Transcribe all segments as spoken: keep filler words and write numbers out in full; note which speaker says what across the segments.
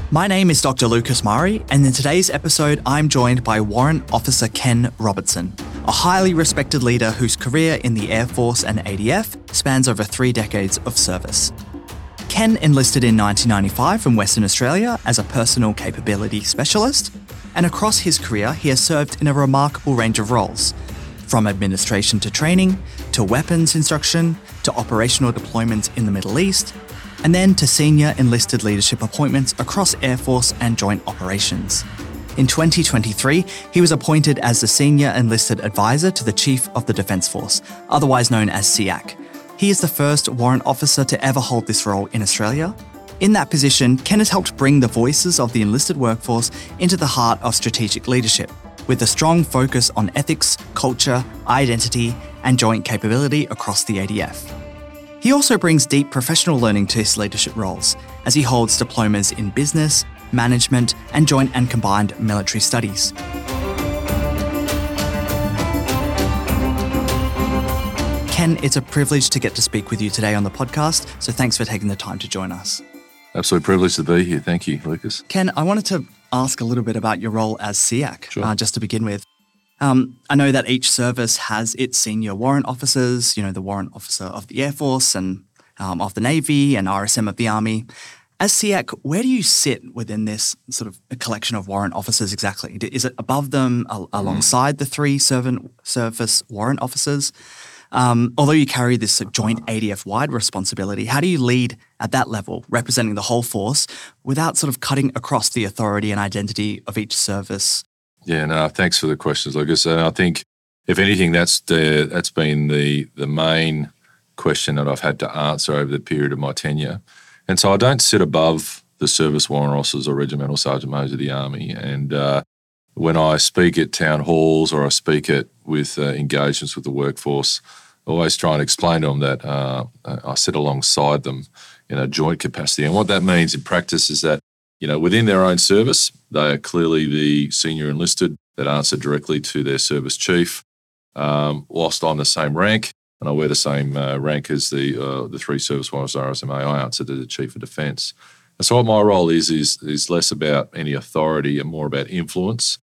Speaker 1: My name is Doctor Lucas Murray, and in today's episode, I'm joined by Warrant Officer Ken Robertson, a highly respected leader whose career in the Air Force and A D F spans over three decades of service. Ken enlisted in nineteen ninety-five from Western Australia as a personal capability specialist, and across his career, he has served in a remarkable range of roles, from administration to training, to weapons instruction, to operational deployments in the Middle East, and then to senior enlisted leadership appointments across Air Force and joint operations. In twenty twenty-three, he was appointed as the Senior Enlisted Advisor to the Chief of the Defence Force, otherwise known as S E A C. He is the first warrant officer to ever hold this role in Australia. In that position, Ken has helped bring the voices of the enlisted workforce into the heart of strategic leadership, with a strong focus on ethics, culture, identity, and joint capability across the A D F. He also brings deep professional learning to his leadership roles, as he holds diplomas in business, management, and joint and combined military studies. Ken, it's a privilege to get to speak with you today on the podcast, so thanks for taking the time to join us.
Speaker 2: Absolute privilege to be here. Thank you, Lucas.
Speaker 1: Ken, I wanted to ask a little bit about your role as S E A C,
Speaker 2: Sure.
Speaker 1: uh, just to begin with. Um, I know that each service has its senior warrant officers, you know, the warrant officer of the Air Force and um, of the Navy and R S M of the Army. As S E A C, where do you sit within this sort of collection of warrant officers exactly? Is it above them, al- alongside the three servant service warrant officers? Um, although you carry this joint A D F-wide responsibility, how do you lead at that level, representing the whole force, without sort of cutting across the authority and identity of each service?
Speaker 2: Yeah, no, thanks for the questions, Lucas. And I think, if anything, that's the that's been the the main question that I've had to answer over the period of my tenure. And so I don't sit above the service warrant officers or regimental sergeant majors of the Army. And uh, when I speak at town halls or I speak at with uh, engagements with the workforce, I always try and explain to them that uh, I sit alongside them in a joint capacity. And what that means in practice is that, you know, within their own service, they are clearly the senior enlisted that answer directly to their service chief. Um, whilst I'm the same rank and I wear the same uh, rank as the uh, the three service warrants R S M A, I answer to the Chief of Defence. And so what my role is is is less about any authority and more about influence,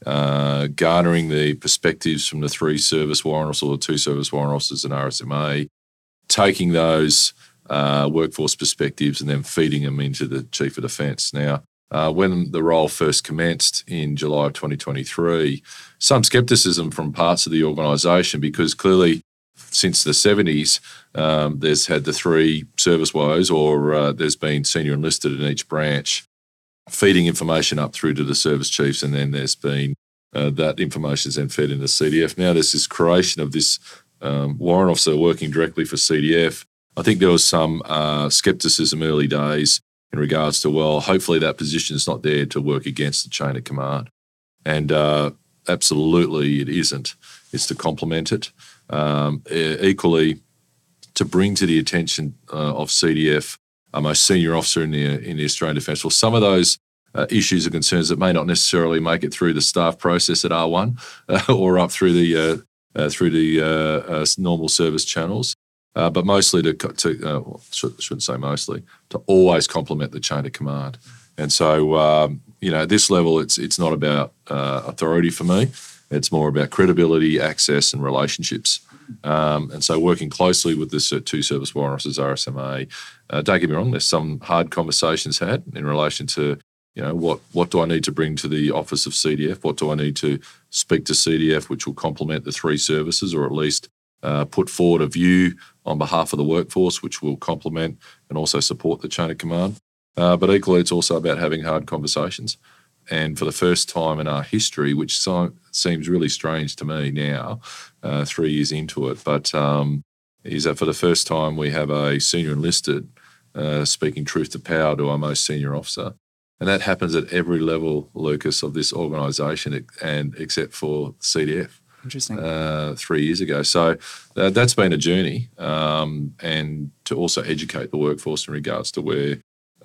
Speaker 2: uh, garnering the perspectives from the three service warrant officers or the two service warrant officers and R S M A, taking those Uh, workforce perspectives and then feeding them into the Chief of Defence. Now, uh, when the role first commenced in July of twenty twenty-three, some scepticism from parts of the organisation, because clearly since the seventies, um, there's had the three service woes or uh, there's been senior enlisted in each branch feeding information up through to the service chiefs, and then there's been uh, that information is then fed into C D F. Now there's this creation of this um, warrant officer working directly for C D F. I think there was some uh, scepticism early days in regards to, well, hopefully that position is not there to work against the chain of command. And uh, absolutely it isn't. It's to complement it. Um, e- equally, to bring to the attention uh, of C D F, a most senior officer in the, in the Australian Defence Force, some of those uh, issues or concerns that may not necessarily make it through the staff process at R one uh, or up through the, uh, uh, through the uh, uh, normal service channels. Uh, but mostly to, to uh, well, should, shouldn't say mostly, to always complement the chain of command. And so, um, you know, at this level, it's it's not about uh, authority for me. It's more about credibility, access, and relationships. Um, and so working closely with the two service warrant officers, R S M A, uh, don't get me wrong, there's some hard conversations had in relation to, you know, what, what do I need to bring to the office of C D F? What do I need to speak to C D F, which will complement the three services, or at least uh, put forward a view on behalf of the workforce, which will complement and also support the chain of command. Uh, but equally, it's also about having hard conversations. And for the first time in our history, which so, seems really strange to me now, uh, three years into it, but um, is that for the first time we have a senior enlisted uh, speaking truth to power to our most senior officer. And that happens at every level, Lucas, of this organisation, and except for C D F.
Speaker 1: Interesting.
Speaker 2: Uh, three years ago. So uh, that's been a journey, um, and to also educate the workforce in regards to where,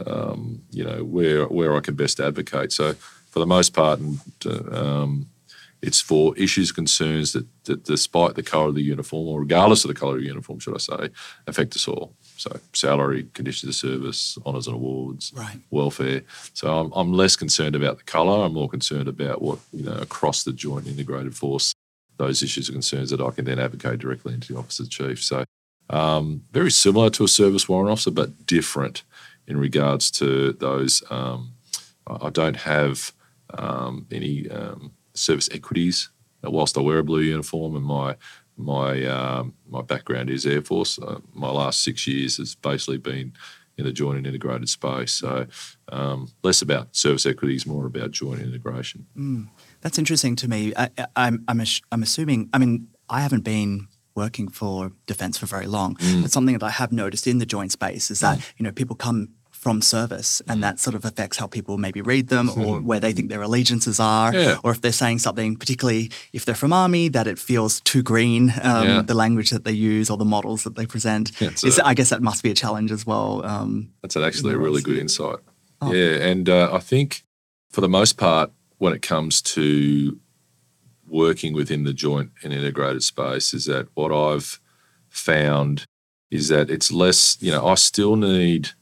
Speaker 2: um, you know, where where I can best advocate. So for the most part, and uh, um, It's for issues, concerns that, that despite the colour of the uniform, or regardless of the colour of the uniform, should I say, affect us all. So salary, conditions of service, honours and awards,
Speaker 1: right.
Speaker 2: welfare. So I'm, I'm less concerned about the colour. I'm more concerned about what, you know, across the joint integrated force, those issues and concerns that I can then advocate directly into the Office of the Chief. So um, very similar to a service warrant officer, but different in regards to those. Um, I don't have um, any um, service equities. Whilst I wear a blue uniform and my My um, my background is Air Force. Uh, my last six years has basically been in the joint and integrated space. So um, less about service equities, more about joint integration.
Speaker 1: Mm, that's interesting to me. I, I, I'm I'm, ass- I'm assuming. I mean, I haven't been working for defence for very long,
Speaker 2: Mm.
Speaker 1: but something that I have noticed in the joint space is that mm. you know people come from service, and that sort of affects how people maybe read them, or where they think their allegiances are,
Speaker 2: Yeah.
Speaker 1: or if they're saying something, particularly if they're from Army, that it feels too green, um,
Speaker 2: Yeah.
Speaker 1: the language that they use or the models that they present.
Speaker 2: It's
Speaker 1: Is-
Speaker 2: a-
Speaker 1: I guess that must be a challenge as well. Um,
Speaker 2: That's actually a really good insight.
Speaker 1: Oh.
Speaker 2: Yeah, and uh, I think for the most part, when it comes to working within the joint and integrated space, is that what I've found is that it's less, you know, I still need,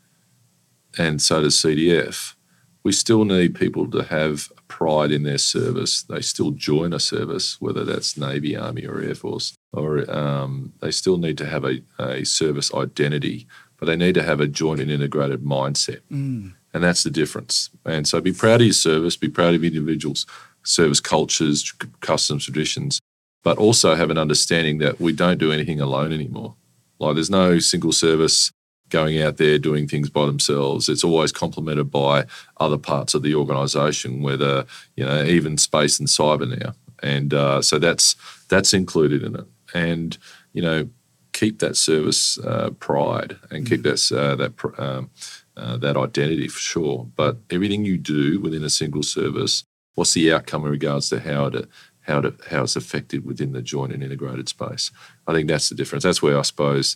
Speaker 2: and so does C D F, we still need people to have pride in their service. They still join a service, whether that's Navy, Army or Air Force, or um, they still need to have a, a service identity, but they need to have a joint and integrated mindset.
Speaker 1: mm.
Speaker 2: And that's the difference. And so be proud of your service, be proud of individuals' service cultures, c- customs, traditions, but also have an understanding that we don't do anything alone anymore. Like there's no single service going out there doing things by themselves. It's always complemented by other parts of the organisation, whether, you know, even space and cyber now. And uh, so that's that's included in it. And, you know, keep that service uh, pride and keep that uh, that pr- um, uh, that identity for sure. But everything you do within a single service, what's the outcome in regards to how it how it, how it's affected within the joint and integrated space? I think that's the difference. That's where I suppose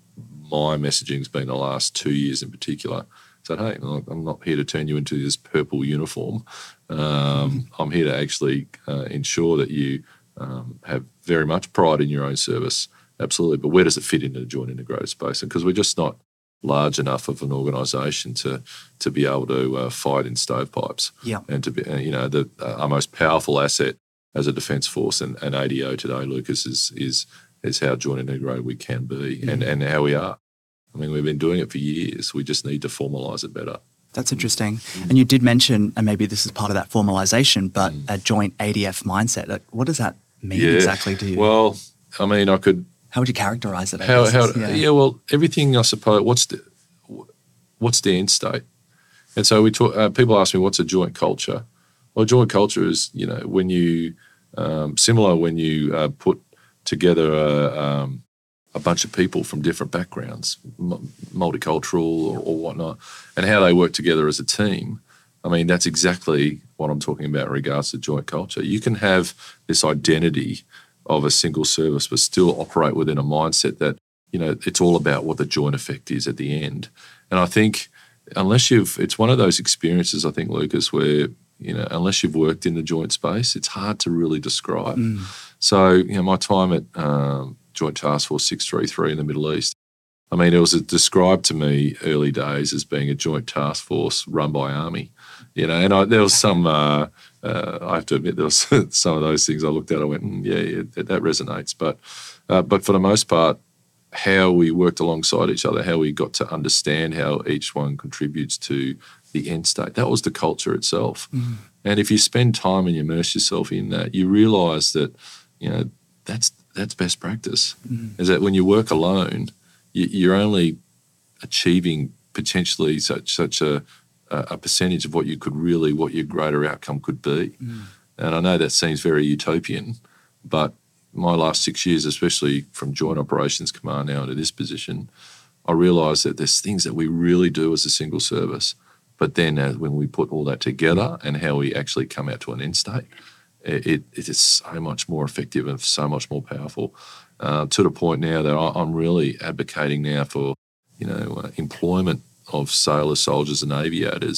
Speaker 2: my messaging's been the last two years in particular. Said, hey, look, I'm not here to turn you into this purple uniform. Um, mm-hmm. I'm here to actually uh, ensure that you um, have very much pride in your own service. Absolutely. But where does it fit into the joint integrated space? And because we're just not large enough of an organisation to to be able to uh, fight in stovepipes.
Speaker 1: Yeah.
Speaker 2: And to be, uh, you know, the uh, our most powerful asset as a defence force and, and A D O today, Lucas, is is is how joint integrated we can be mm. and, and how we are. I mean, we've been doing it for years. We just need to formalise it better.
Speaker 1: That's interesting. Mm. And you did mention, and maybe this is part of that formalisation, but
Speaker 2: Mm.
Speaker 1: a joint A D F mindset. Like, what does that mean
Speaker 2: Yeah.
Speaker 1: exactly to you?
Speaker 2: Well, I mean, I could.
Speaker 1: How would you characterise it? I
Speaker 2: How?
Speaker 1: guess?
Speaker 2: How?
Speaker 1: yeah.
Speaker 2: Yeah. Well, everything. I suppose. What's the what's the end state? And so we talk. Uh, people ask me, what's a joint culture? Well, a joint culture is, you know, when you um, similar when you uh, put together a, um, a bunch of people from different backgrounds, m- multicultural or, or whatnot, and how they work together as a team. I mean, that's exactly what I'm talking about in regards to joint culture. You can have this identity of a single service, but still operate within a mindset that, you know, it's all about what the joint effect is at the end. And I think unless you've, it's one of those experiences, I think, Lucas, where, you know, unless you've worked in the joint space, it's hard to really describe.
Speaker 1: Mm.
Speaker 2: So, you know, my time at um, Joint Task Force six three three in the Middle East, I mean, it was described to me early days as being a joint task force run by Army, you know, and I, there was some, uh, uh, I have to admit, there was some of those things I looked at, I went, mm, yeah, yeah, that, that resonates. But, uh, but for the most part, how we worked alongside each other, how we got to understand how each one contributes to the end state, that was the culture itself.
Speaker 1: Mm.
Speaker 2: And if you spend time and you immerse yourself in that, you realise that, you know, that's that's best practice.
Speaker 1: Mm.
Speaker 2: Is that when you work alone, you, you're only achieving potentially such such a a percentage of what you could really, what your greater outcome could be.
Speaker 1: Mm.
Speaker 2: And I know that seems very utopian, but my last six years, especially from Joint Operations Command now into this position, I realised that there's things that we really do as a single service, but then uh, when we put all that together and how we actually come out to an end state, it, it, it is so much more effective and so much more powerful, uh, to the point now that I, I'm really advocating now for, you know, uh, employment of sailors, soldiers and aviators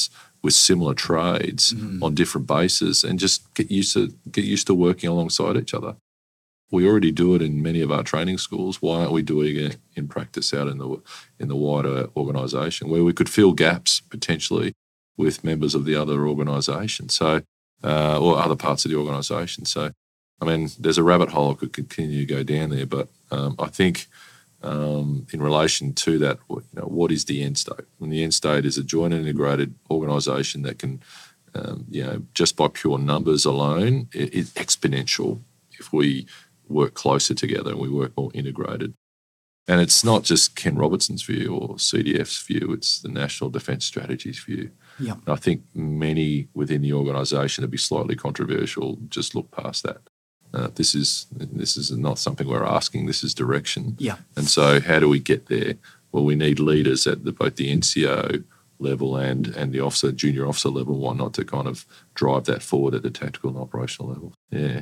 Speaker 2: with similar trades mm. on different bases and just get used to get used to working alongside each other. We already do it in many of our training schools. Why aren't we doing it in practice out in the in the wider organisation where we could fill gaps potentially with members of the other organisation, so uh, or other parts of the organisation? So, I mean, there's a rabbit hole I could continue to go down there, but um, I think um, in relation to that, you know, what is the end state? And the end state is a joint and integrated organisation that can, um, you know, just by pure numbers alone, it, it's exponential if we work closer together and we work more integrated. And it's not just Ken Robertson's view or C D F's view, it's the National Defence Strategy's view.
Speaker 1: Yeah.
Speaker 2: And I think many within the organisation would be slightly controversial, just look past that. Uh, this is this is not something we're asking, this is direction.
Speaker 1: Yeah.
Speaker 2: And so how do we get there? Well, we need leaders at the, both the N C O level and and the officer, junior officer level, why not, to kind of drive that forward at the tactical and operational level. Yeah.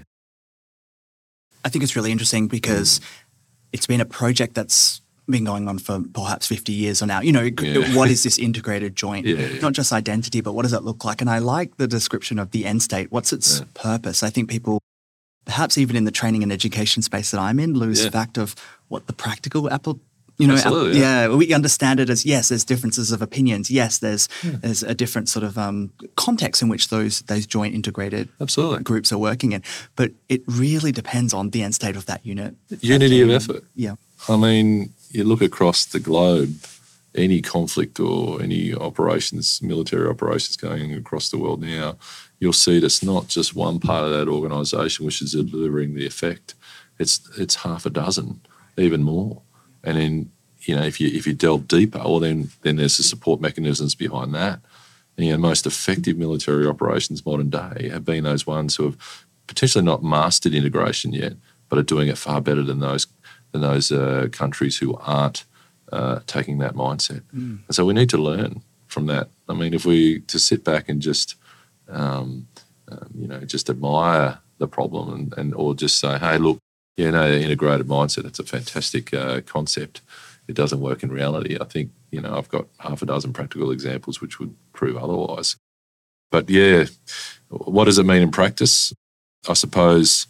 Speaker 1: I think it's really interesting because it's been a project that's been going on for perhaps fifty years or now. You know, yeah. What is this integrated joint?
Speaker 2: Yeah, yeah.
Speaker 1: Not just identity, but what does it look like? And I like the description of the end state. What's its yeah. purpose? I think people, perhaps even in the training and education space that I'm in, lose
Speaker 2: yeah.
Speaker 1: fact of what the practical apple. You know,
Speaker 2: Absolutely,
Speaker 1: yeah. yeah, we understand it as, yes, there's differences of opinions. Yes, there's yeah. there's a different sort of um, context in which those those joint integrated
Speaker 2: Absolutely.
Speaker 1: groups are working in. But it really depends on the end state of that unit.
Speaker 2: Unity of effort.
Speaker 1: Yeah.
Speaker 2: I mean, you look across the globe, any conflict or any operations, military operations going across the world now, you'll see that it's not just one part of that organisation which is delivering the effect. It's it's half a dozen, even more. And then, you know, if you if you delve deeper, well, then then there's the support mechanisms behind that. And, you know, most effective military operations modern day have been those ones who have potentially not mastered integration yet, but are doing it far better than those than those uh, countries who aren't uh, taking that mindset. Mm. And so we need to learn from that. I mean, if we to sit back and just, um, um, you know, just admire the problem and, and or just say, hey, look. Yeah, no, integrated mindset, that's a fantastic uh, concept. It doesn't work in reality. I think, you know, I've got half a dozen practical examples which would prove otherwise. But, yeah, what does it mean in practice? I suppose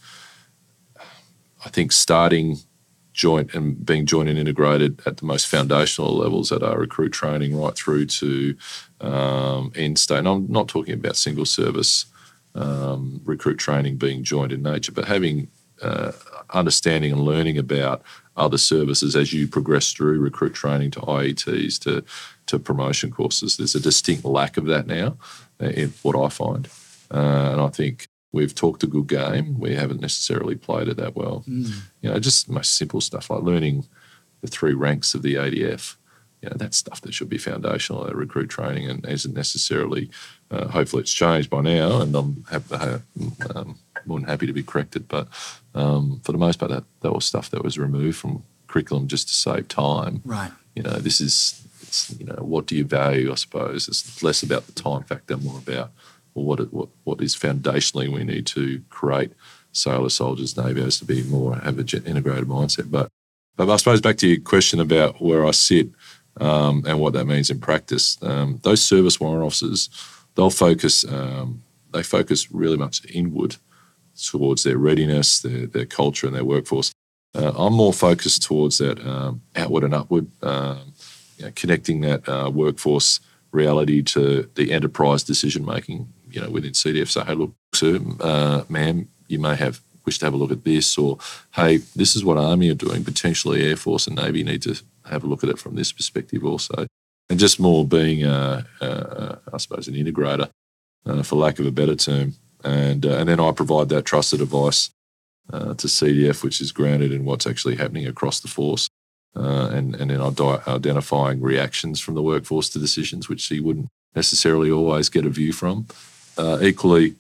Speaker 2: I think starting joint and being joint and integrated at the most foundational levels at our recruit training right through to um, end state. And I'm not talking about single service um, recruit training being joint in nature, but having uh, understanding and learning about other services as you progress through recruit training to I E Ts to to promotion courses. There's a distinct lack of that now in what I find. Uh, and I think we've talked a good game. We haven't necessarily played it that well. Mm. You know, just most simple stuff like learning the three ranks of the A D F. You know, that's stuff that should be foundational at recruit training and isn't necessarily, uh, hopefully it's changed by now and I'm happy, um, more than happy to be corrected. But um, for the most part, that, that was stuff that was removed from curriculum just to save time.
Speaker 1: Right.
Speaker 2: You know, this is, it's, you know, what do you value, I suppose? It's less about the time factor, more about well, what, it, what what is foundationally we need to create sailors, soldiers, navios to be more, have an integrated mindset. But, but I suppose back to your question about where I sit, Um, and what that means in practice. Um, those service warrant officers, they'll focus, um, they focus really much inward towards their readiness, their, their culture and their workforce. Uh, I'm more focused towards that um, outward and upward, um, you know, connecting that uh, workforce reality to the enterprise decision-making, you know, within C D F. So, hey, look, sir, uh, ma'am, you may have wish to have a look at this, or, hey, this is what Army are doing. Potentially Air Force and Navy need to have a look at it from this perspective also. And just more being, a, a, I suppose, an integrator, uh, for lack of a better term. And uh, and then I provide that trusted advice uh, to C D F, which is grounded in what's actually happening across the force. Uh, and, and then I identifying reactions from the workforce to decisions, which he wouldn't necessarily always get a view from. Uh, equally,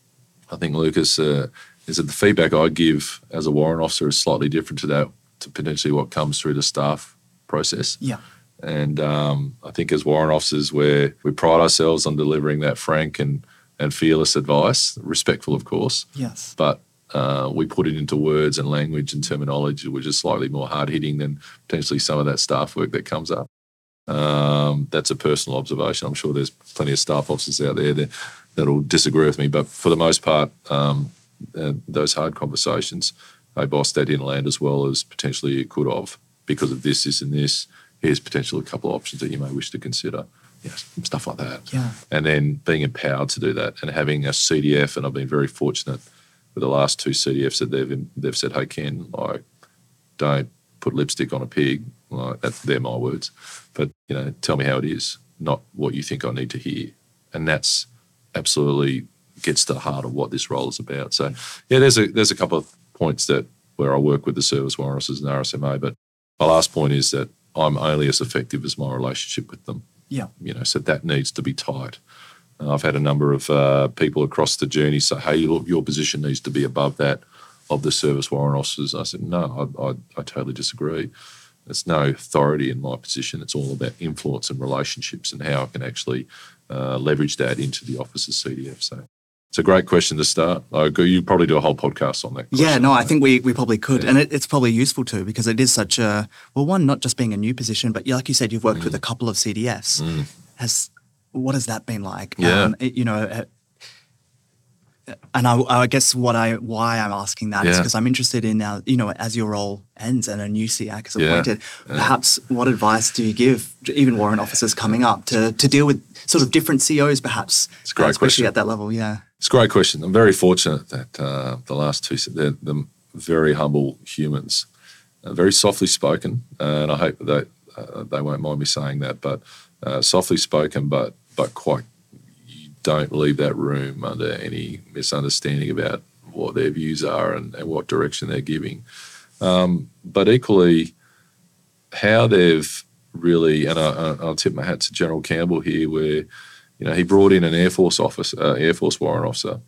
Speaker 2: I think, Lucas, uh, is that the feedback I give as a warrant officer is slightly different to that, to potentially what comes through the staff process.
Speaker 1: Yeah.
Speaker 2: And um, I think as warrant officers, where we pride ourselves on delivering that frank and, and fearless advice, respectful, of course.
Speaker 1: Yes.
Speaker 2: But uh, we put it into words and language and terminology which is slightly more hard-hitting than potentially some of that staff work that comes up. Um, that's a personal observation. I'm sure there's plenty of staff officers out there that that'll disagree with me, but for the most part, um, uh, those hard conversations, hey boss, that didn't land as well as potentially it could have because of this, this, and this. Here's potentially a couple of options that you may wish to consider. Yeah, stuff like that.
Speaker 1: Yeah.
Speaker 2: And then being empowered to do that and having a C D F, and I've been very fortunate with the last two C D Fs that they've they've said, hey Ken, like, don't put lipstick on a pig. Like, that's they're my words, but you know, tell me how it is, not what you think I need to hear, and that's absolutely gets to the heart of what this role is about. So, yeah, there's a there's a couple of points that where I work with the service warrant officers and R S M A, but my last point is that I'm only as effective as my relationship with them.
Speaker 1: Yeah,
Speaker 2: you know, so that needs to be tight. Uh, I've had a number of uh, people across the journey say, "Hey, look, your position needs to be above that of the service warrant officers." I said, "No, I, I, I totally disagree. There's no authority in my position. It's all about influence and relationships and how I can actually uh, leverage that into the officer's C D F." So it's a great question to start. I agree. You probably do a whole podcast on that question.
Speaker 1: Yeah, no, I think we, we probably could.
Speaker 2: Yeah.
Speaker 1: And it, it's probably useful too, because it is such a, well, one, not just being a new position, but like you said, you've worked
Speaker 2: Mm.
Speaker 1: with a couple of C D Fs.
Speaker 2: Mm.
Speaker 1: Has, what has that been like?
Speaker 2: Yeah.
Speaker 1: Um, it- you know, uh, and I, I guess what I why I'm asking that is
Speaker 2: Yeah.
Speaker 1: because I'm interested in now, you know, as your role ends and a new C A C is
Speaker 2: Yeah.
Speaker 1: appointed,
Speaker 2: Yeah.
Speaker 1: perhaps what advice do you give to even warrant officers coming up to to deal with sort of different C Os, perhaps,
Speaker 2: It's a great
Speaker 1: uh, especially
Speaker 2: question.
Speaker 1: at that level? Yeah.
Speaker 2: It's a great question. I'm very fortunate that uh, the last two, they're, they're very humble humans, uh, very softly spoken, uh, and I hope that uh, they won't mind me saying that, but uh, softly spoken, but but quite, you don't leave that room under any misunderstanding about what their views are and, and what direction they're giving. Um, but equally, how they've really, and I, I'll tip my hat to General Campbell here, where you know, he brought in an Air Force officer, uh, Air Force warrant officer,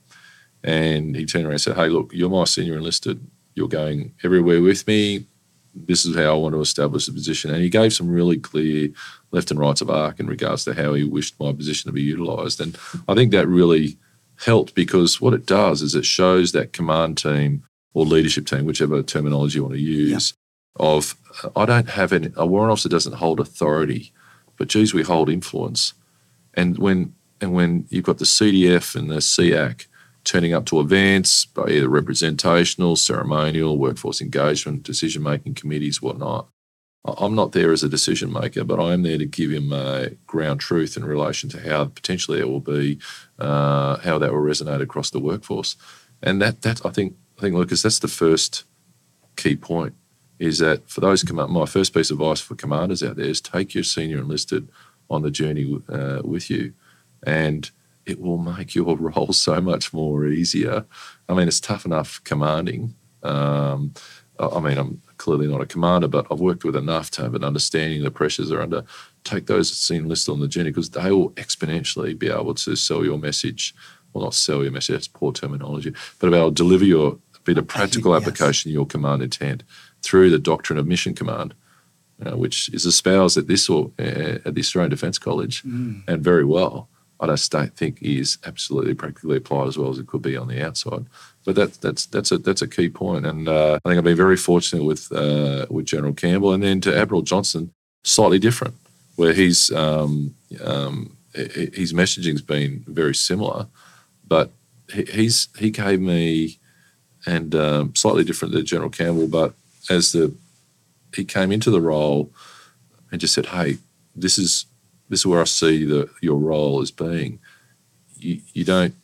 Speaker 2: and he turned around and said, "Hey, look, you're my senior enlisted. You're going everywhere with me. This is how I want to establish the position." And he gave some really clear left and rights of arc in regards to how he wished my position to be utilised. And I think that really helped, because what it does is it shows that command team or leadership team, whichever terminology you want to use, yeah. of uh, I don't have any, a warrant officer doesn't hold authority, but geez, we hold influence. And when and when you've got the C D F and the C A C turning up to events, by either representational, ceremonial, workforce engagement, decision-making committees, whatnot, I'm not there as a decision maker, but I am there to give him uh, ground truth in relation to how potentially it will be, uh, how that will resonate across the workforce. And that that I think I think Lucas, that's the first key point. Is that for those command, my first piece of advice for commanders out there is take your senior enlisted on the journey uh, with you, and it will make your role so much more easier. I mean, it's tough enough commanding. Um, I mean, I'm clearly not a commander, but I've worked with enough to have an understanding of the pressures they're under. Take those senior enlisted on the journey, because they will exponentially be able to sell your message. Well, not sell your message, that's poor terminology, but be able to deliver your bit of practical
Speaker 1: yes.
Speaker 2: application of your command intent through the doctrine of mission command, uh, which is espoused at this or uh, at the Australian Defence College,
Speaker 1: Mm.
Speaker 2: and very well. I just don't think is absolutely practically applied as well as it could be on the outside. But that, that's that's a that's a key point, and uh, I think I've been very fortunate with uh, with General Campbell, and then to Admiral Johnson, slightly different, where he's um, um, his messaging's been very similar, but he, he's he gave me, and um, slightly different than General Campbell, but as the he came into the role and just said, "Hey, this is this is where I see the your role as being. You you don't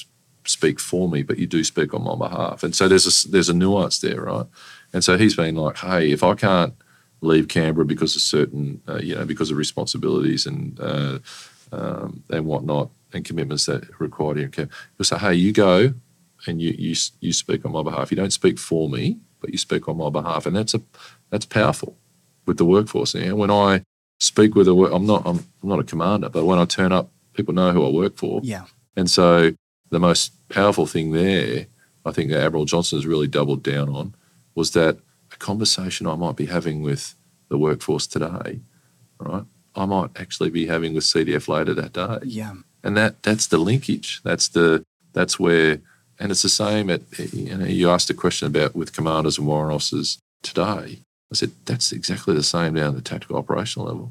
Speaker 2: speak for me, but you do speak on my behalf." And so there's a there's a nuance there, right? And so he's been like, "Hey, if I can't leave Canberra because of certain, uh, you know, because of responsibilities and uh, um, and whatnot and commitments that are required here in Canberra, he'll say, hey, you go and you you you speak on my behalf. You don't speak for me, but you speak on my behalf, and that's a that's powerful with the workforce. And when I speak with a work, I'm not I'm, I'm not a commander, but when I turn up, people know who I work for.
Speaker 1: Yeah.
Speaker 2: And so the most powerful thing there, I think that Admiral Johnson has really doubled down on, was that a conversation I might be having with the workforce today, right, I might actually be having with C D F later that day.
Speaker 1: Yeah.
Speaker 2: And that that's the linkage. That's the that's where, and it's the same at, you know, you asked a question about with commanders and warrant officers today. I said, that's exactly the same down at the tactical operational level.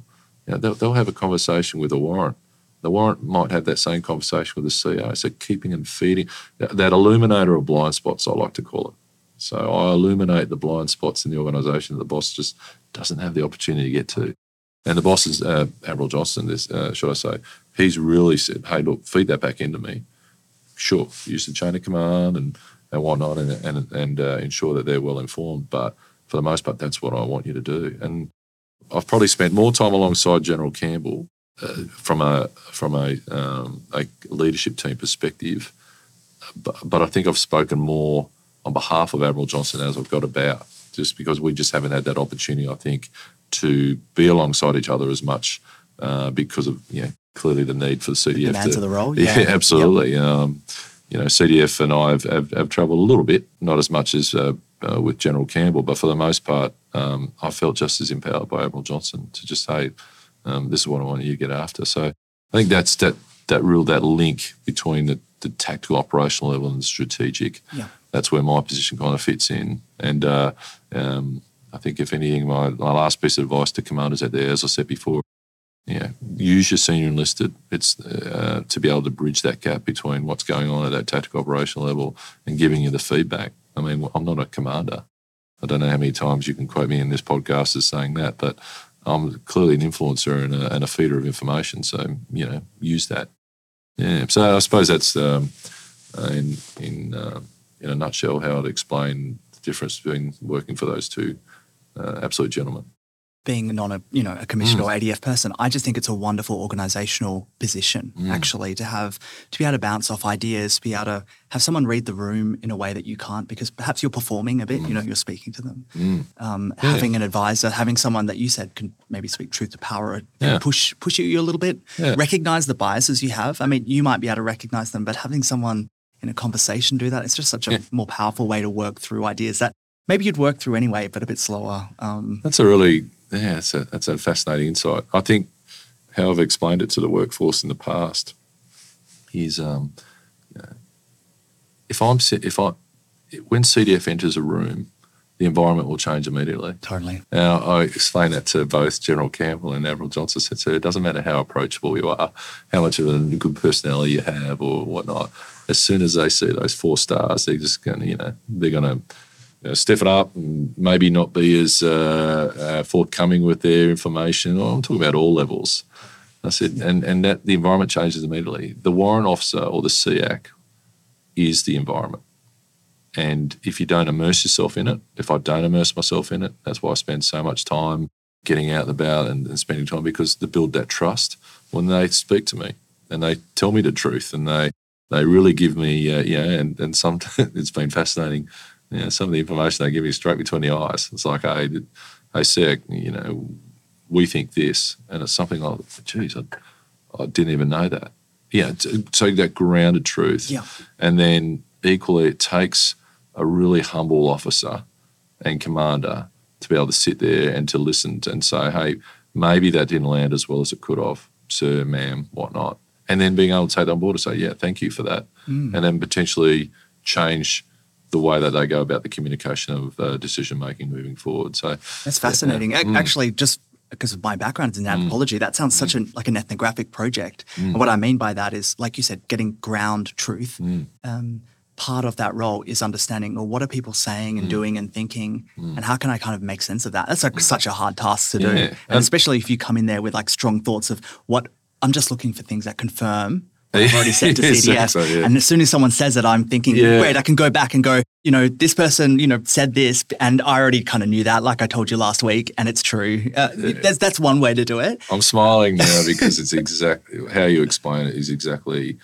Speaker 2: You know, they'll, they'll have a conversation with a warrant. The warrant might have that same conversation with the C O. So keeping and feeding, that, that illuminator of blind spots, I like to call it. So I illuminate the blind spots in the organisation that the boss just doesn't have the opportunity to get to. And the boss is, uh, Admiral Johnson, this, uh, should I say, he's really said, hey, look, feed that back into me. Sure, use the chain of command and, and whatnot and, and, and uh, ensure that they're well informed. But for the most part, that's what I want you to do. And I've probably spent more time alongside General Campbell uh, from a from a, um, a leadership team perspective, but, but I think I've spoken more on behalf of Admiral Johnson as I've got about, just because we just haven't had that opportunity, I think, to be alongside each other as much uh, because of, you know, clearly the need for the C D F.
Speaker 1: Demands
Speaker 2: to,
Speaker 1: of the role,
Speaker 2: yeah. Yeah, absolutely.
Speaker 1: Yep.
Speaker 2: Um, you know, C D F and I have, have, have travelled a little bit, not as much as uh, uh, with General Campbell, but for the most part, um, I felt just as empowered by Admiral Johnson to just say, um, this is what I want you to get after. So I think that's that that real, that link between the, the tactical operational level and the strategic.
Speaker 1: Yeah.
Speaker 2: That's where my position kind of fits in. And uh, um, I think if anything, my, my last piece of advice to commanders out there, as I said before, you know, use your senior enlisted. It's uh, to be able to bridge that gap between what's going on at that tactical operational level and giving you the feedback. I mean, I'm not a commander. I don't know how many times you can quote me in this podcast as saying that, but I'm clearly an influencer and a, and a feeder of information. So, you know, use that. Yeah. So I suppose that's um, in in uh, in a nutshell how I'd explain the difference between working for those two uh, absolute gentlemen.
Speaker 1: Being not a, you know, a commissioned
Speaker 2: Mm.
Speaker 1: or A D F person, I just think it's a wonderful organisational position,
Speaker 2: Mm.
Speaker 1: actually, to have, to be able to bounce off ideas, to be able to have someone read the room in a way that you can't, because perhaps you're performing a bit,
Speaker 2: Mm.
Speaker 1: you know, you're speaking to them.
Speaker 2: Mm.
Speaker 1: Um,
Speaker 2: Yeah.
Speaker 1: Having an advisor, having someone that you said can maybe speak truth to power and
Speaker 2: Yeah.
Speaker 1: push push you a little bit,
Speaker 2: Yeah.
Speaker 1: recognise the biases you have. I mean, you might be able to recognise them, but having someone in a conversation do that, it's just such a
Speaker 2: Yeah.
Speaker 1: more powerful way to work through ideas that maybe you'd work through anyway, but a bit slower. Um,
Speaker 2: That's a really, yeah, that's a, that's a fascinating insight. I think how I've explained it to the workforce in the past is, um, you know, if I'm, si- if I, when C D F enters a room, the environment will change immediately.
Speaker 1: totally.
Speaker 2: Now, I explained that to both General Campbell and Admiral Johnson. Said, so it doesn't matter how approachable you are, how much of a good personality you have or whatnot. As soon as they see those four stars, they're just going to, you know, they're going to, you know, stiffen up and maybe not be as uh, uh, forthcoming with their information. Oh, I'm talking about all levels. I said, and, and that the environment changes immediately. The warrant officer or the S E A C is the environment. And if you don't immerse yourself in it, if I don't immerse myself in it, that's why I spend so much time getting out and about and, and spending time, because to build that trust when they speak to me and they tell me the truth and they they really give me, uh, you know, and, and some, it's been fascinating. You know, some of the information they give me straight between the eyes. It's like, hey, hey, S E A C, you know, we think this. And it's something like, geez, I, I didn't even know that. Yeah, so that grounded truth.
Speaker 1: Yeah.
Speaker 2: And then equally, it takes a really humble officer and commander to be able to sit there and to listen and say, hey, maybe that didn't land as well as it could have, sir, ma'am, whatnot. And then being able to take that on board and say, yeah, thank you for that.
Speaker 1: Mm.
Speaker 2: And then potentially change the way that they go about the communication of uh, decision-making moving forward. So
Speaker 1: That's fascinating.
Speaker 2: Yeah.
Speaker 1: Ac-
Speaker 2: Mm.
Speaker 1: Actually, just because of my background in anthropology, that sounds such an like an ethnographic project.
Speaker 2: Mm.
Speaker 1: And what I mean by that is, like you said, getting ground truth.
Speaker 2: Mm.
Speaker 1: Um, part of that role is understanding, well, what are people saying and
Speaker 2: Mm.
Speaker 1: doing and thinking,
Speaker 2: Mm.
Speaker 1: and how can I kind of make sense of that? That's like such a hard task to do.
Speaker 2: Yeah.
Speaker 1: And,
Speaker 2: And-
Speaker 1: especially if you come in there with like strong thoughts of what, I'm just looking for things that confirm what I've already said to C D F.
Speaker 2: Exactly, yeah.
Speaker 1: And as soon as someone says it, I'm thinking,
Speaker 2: Yeah.
Speaker 1: great, I can go back and go, you know, this person, you know, said this, and I already kind of knew that, like I told you last week, and it's true. Uh, that's, that's one way to do it.
Speaker 2: I'm smiling now because it's exactly how you explain it is exactly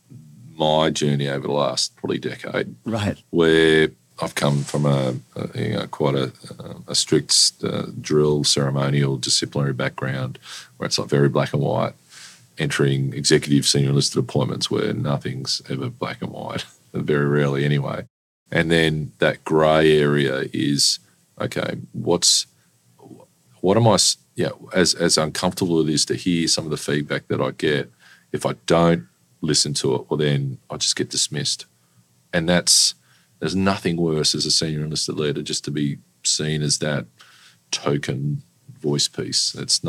Speaker 2: my journey over the last probably decade,
Speaker 1: Right.
Speaker 2: where I've come from a, a you know, quite a, a strict uh, drill, ceremonial, disciplinary background, where it's like very black and white, entering executive senior enlisted appointments where nothing's ever black and white, very rarely anyway. And then that grey area is, okay, what's, what am I, s- yeah, as, as uncomfortable it is to hear some of the feedback that I get, if I don't listen to it, well then I just get dismissed. And that's, there's nothing worse as a senior enlisted leader just to be seen as that token voice piece. It's not,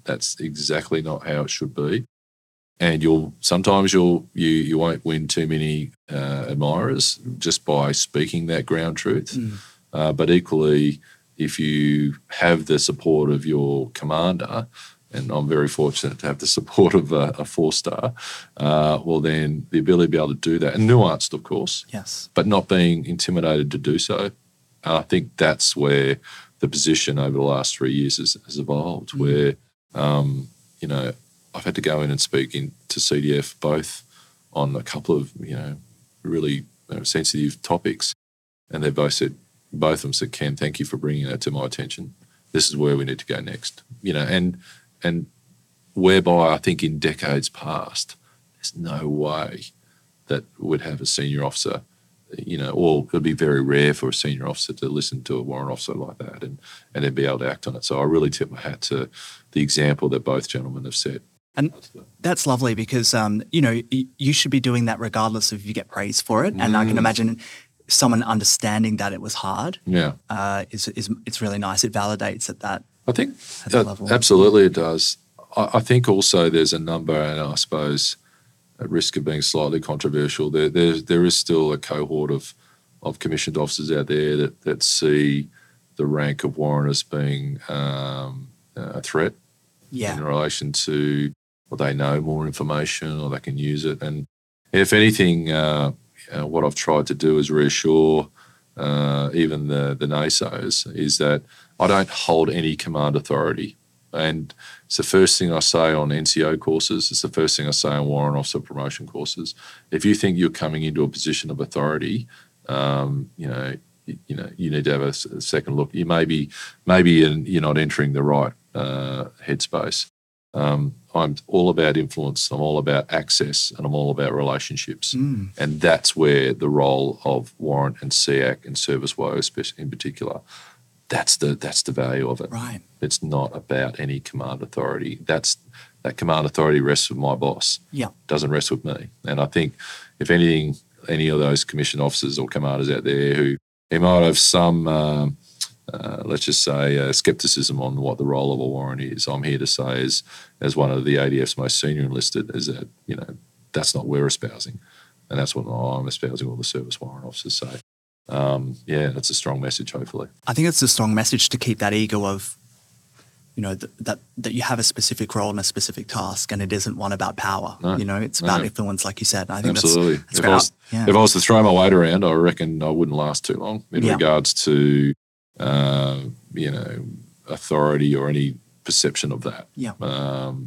Speaker 2: That's exactly not how it should be. And you'll sometimes you'll you you won't win too many uh, admirers just by speaking that ground truth.
Speaker 1: Mm.
Speaker 2: Uh, but equally, if you have the support of your commander, and I'm very fortunate to have the support of a, a four star, uh, well then the ability to be able to do that, and nuanced, of course,
Speaker 1: Yes.
Speaker 2: but not being intimidated to do so. And I think that's where the position over the last three years has, has evolved,
Speaker 1: Mm.
Speaker 2: where, um, you know, I've had to go in and speak in, to C D F both on a couple of, you know, really you know, sensitive topics. And they both said, both of them said, Ken, thank you for bringing that to my attention. This is where we need to go next. You know, and and whereby I think in decades past, there's no way that we'd have a senior officer, you know, or it would be very rare for a senior officer to listen to a warrant officer like that and, and then be able to act on it. So I really tip my hat to the example that both gentlemen have set.
Speaker 1: And that's lovely because, um, you know, y- you should be doing that regardless if you get praise for it. And I can
Speaker 2: Mm.
Speaker 1: imagine someone understanding that it was hard
Speaker 2: Yeah.
Speaker 1: uh, is, is it's really nice. It validates at that.
Speaker 2: I think
Speaker 1: At that
Speaker 2: uh,
Speaker 1: level.
Speaker 2: absolutely it does. I, I think also there's a number, and I suppose at risk of being slightly controversial, there there, there is still a cohort of, of commissioned officers out there that, that see the rank of warrant as being um, a threat
Speaker 1: Yeah.
Speaker 2: in relation to, well, they know more information or they can use it. And if anything, uh, you know, what I've tried to do is reassure uh, even the, the naysayers is that I don't hold any command authority. And it's the first thing I say on N C O courses. It's the first thing I say on warrant officer promotion courses. If you think you're coming into a position of authority, um, you know, you, you know, you need to have a, s- a second look. You may be, maybe you're not entering the right uh, headspace. Um, I'm all about influence. I'm all about access, and I'm all about relationships.
Speaker 1: Mm.
Speaker 2: And that's where the role of warrant and S E A C and service W O, especially in particular, that's the that's the value of it.
Speaker 1: Right.
Speaker 2: It's not about any command authority. That's that command authority rests with my boss.
Speaker 1: Yeah.
Speaker 2: Doesn't rest with me. And I think if anything, any of those commissioned officers or commanders out there who they might have some, um, uh, let's just say, uh, scepticism on what the role of a warrant is, I'm here to say, as as one of the A D F's most senior enlisted, is that you know that's not what we're espousing, and that's what I'm espousing. All the service warrant officers say. Um, yeah, that's a strong message. Hopefully.
Speaker 1: I think it's a strong message to keep that ego of, you know, th- that that you have a specific role and a specific task, and it isn't one about power.
Speaker 2: No,
Speaker 1: you know, it's about
Speaker 2: no.
Speaker 1: influence, like you said. And I think
Speaker 2: Absolutely.
Speaker 1: that's, that's
Speaker 2: if,
Speaker 1: great.
Speaker 2: I was,
Speaker 1: yeah.
Speaker 2: if I was to throw my weight around, I reckon I wouldn't last too long in
Speaker 1: Yeah.
Speaker 2: regards to, uh, you know, authority or any perception of that.
Speaker 1: Yeah.
Speaker 2: Um,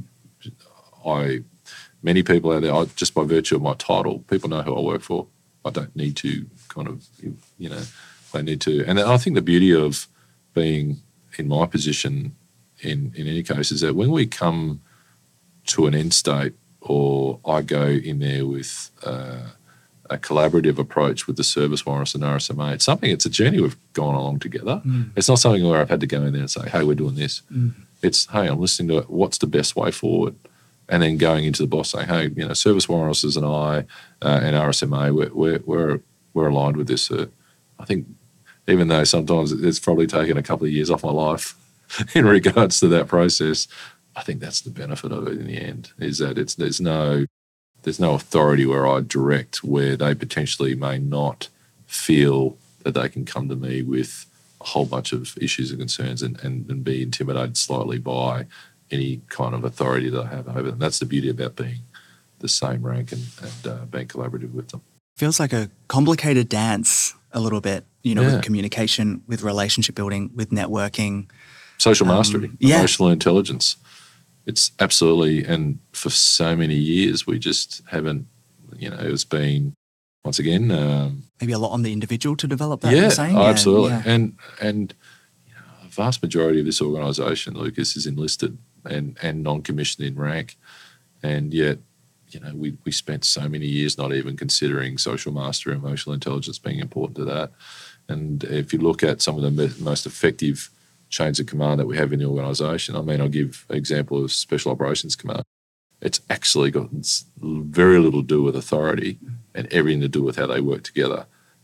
Speaker 2: I, many people out there, I, just by virtue of my title, people know who I work for. I don't need to kind of, you know, they need to. And I think the beauty of being in my position in, in any case is that when we come to an end state, or I go in there with uh, a collaborative approach with the service warrants and R S M A, it's something, it's a journey we've gone along together.
Speaker 1: Mm.
Speaker 2: It's not something where I've had to go in there and say, hey, we're doing this.
Speaker 1: Mm.
Speaker 2: It's, hey, I'm listening to it. What's the best way forward? And then going into the boss saying, hey, you know, service warrant officers and I uh, and R S M A, we're, we're, we're, we're aligned with this. Uh, I think even though sometimes it's probably taken a couple of years off my life in regards to that process, I think that's the benefit of it in the end, is that it's there's no there's no authority where I direct where they potentially may not feel that they can come to me with a whole bunch of issues and concerns and, and, and be intimidated slightly by any kind of authority that I have over them. That's the beauty about being the same rank and, and uh, being collaborative with them.
Speaker 1: Feels like a complicated dance a little bit, you know,
Speaker 2: Yeah.
Speaker 1: with communication, with relationship building, with networking.
Speaker 2: Social
Speaker 1: Um,
Speaker 2: mastery,
Speaker 1: yeah.
Speaker 2: emotional intelligence. It's absolutely, and for so many years we just haven't, you know, it's been, once again, um,
Speaker 1: Maybe a lot on the individual to develop that,
Speaker 2: yeah,
Speaker 1: you're saying?
Speaker 2: oh, absolutely.
Speaker 1: Yeah.
Speaker 2: And and you know, a vast majority of this organisation, Lucas, is enlisted and, and non-commissioned in rank. And yet, you know, we, we spent so many years not even considering social mastery, emotional intelligence being important to that. And if you look at some of the me- most effective chains of command that we have in the organisation, I mean, I'll give an example of Special Operations Command. It's actually got very little to do with authority and everything to do with how they work together.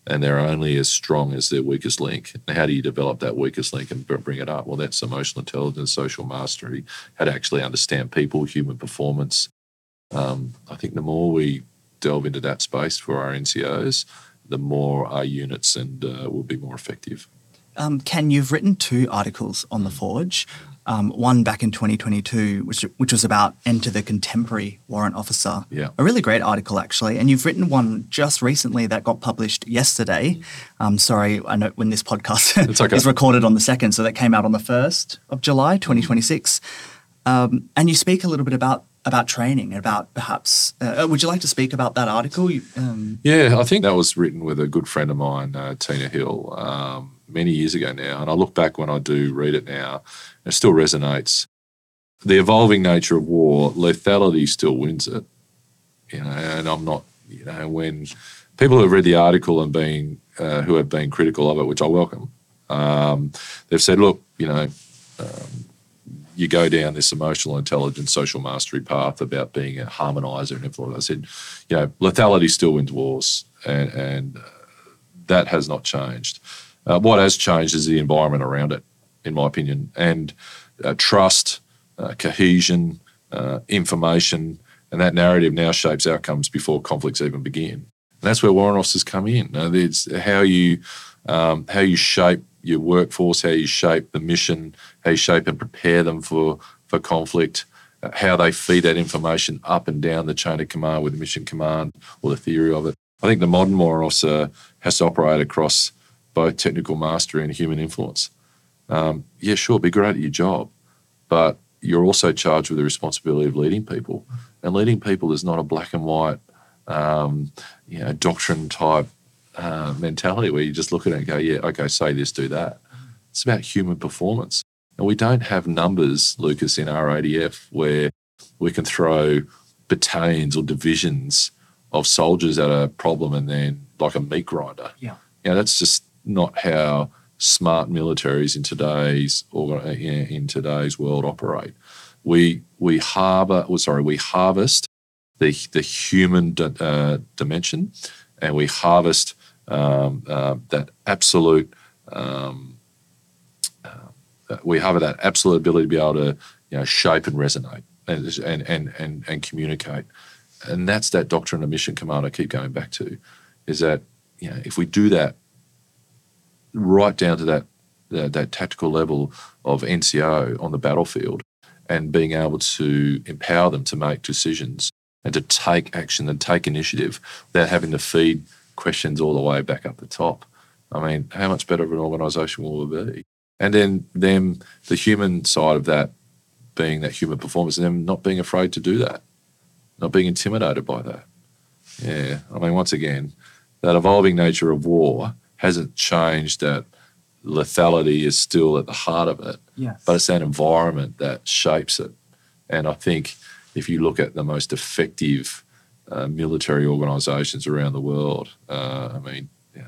Speaker 2: and they're only as strong as their weakest link. And how do you develop that weakest link and bring it up? Well, that's emotional intelligence, social mastery, how to actually understand people, human performance. Um, I think the more we delve into that space for our N C Os, the more our units and uh, will be more effective.
Speaker 1: Um, Ken, you've written two articles on The Forge, um, one back in twenty twenty-two, which which was about Enter the Contemporary Warrant Officer.
Speaker 2: Yeah.
Speaker 1: A really great article, actually. And you've written one just recently that got published yesterday. Um, sorry, I know when this podcast
Speaker 2: It's okay.
Speaker 1: is recorded on the second, so that came out on the first of July, twenty twenty-six. Um, and you speak a little bit about about training and about perhaps, uh, would you like to speak about that article? Um,
Speaker 2: Yeah, I think that was written with a good friend of mine, uh, Tina Hill, um, many years ago now. And I look back when I do read it now, it still resonates. The evolving nature of war, lethality still wins it. You know, and I'm not, you know, when people who have read the article and been, uh, who have been critical of it, which I welcome, um, they've said, look, you know, um, you go down this emotional intelligence, social mastery path about being a harmonizer and influencer. I said, you know, lethality still wins wars, and, and uh, that has not changed. Uh, what has changed is the environment around it, in my opinion, and uh, trust, uh, cohesion, uh, information, and that narrative now shapes outcomes before conflicts even begin. And that's where warrant officers come in. Uh, it's how you um, how you shape your workforce, how you shape the mission, how you shape and prepare them for, for conflict, uh, how they feed that information up and down the chain of command with the mission command or the theory of it. I think the modern warrant officer has to operate across both technical mastery and human influence. Um, yeah, sure, be great at your job, but you're also charged with the responsibility of leading people. And leading people is not a black and white, um, you know, doctrine type Uh, mentality where you just look at it and go, yeah, okay, say this, do that. It's about human performance. And we don't have numbers, Lucas, in our A D F where we can throw battalions or divisions of soldiers at a problem and then like a meat grinder.
Speaker 1: Yeah.
Speaker 2: You know, that's just not how smart militaries in today's or in today's world operate. We we harbour, well, sorry, we harvest the the human di- uh, dimension, and we harvest um, uh, that absolute. Um, uh, we have that absolute ability to be able to, you know, shape and resonate and and and and, and communicate, and that's that doctrine of mission command I keep going back to, is that, you know, if we do that right down to that that, that tactical level of N C O on the battlefield, and being able to empower them to make decisions and to take action and take initiative without having to feed questions all the way back up the top. I mean, how much better of an organisation will it be? And then them, the human side of that being that human performance, and them not being afraid to do that, not being intimidated by that. Yeah, I mean, once again, that evolving nature of war hasn't changed. That lethality is still at the heart of it,
Speaker 1: yes.
Speaker 2: But it's that environment that shapes it. And I think if you look at the most effective uh, military organisations around the world, uh, I mean, you know,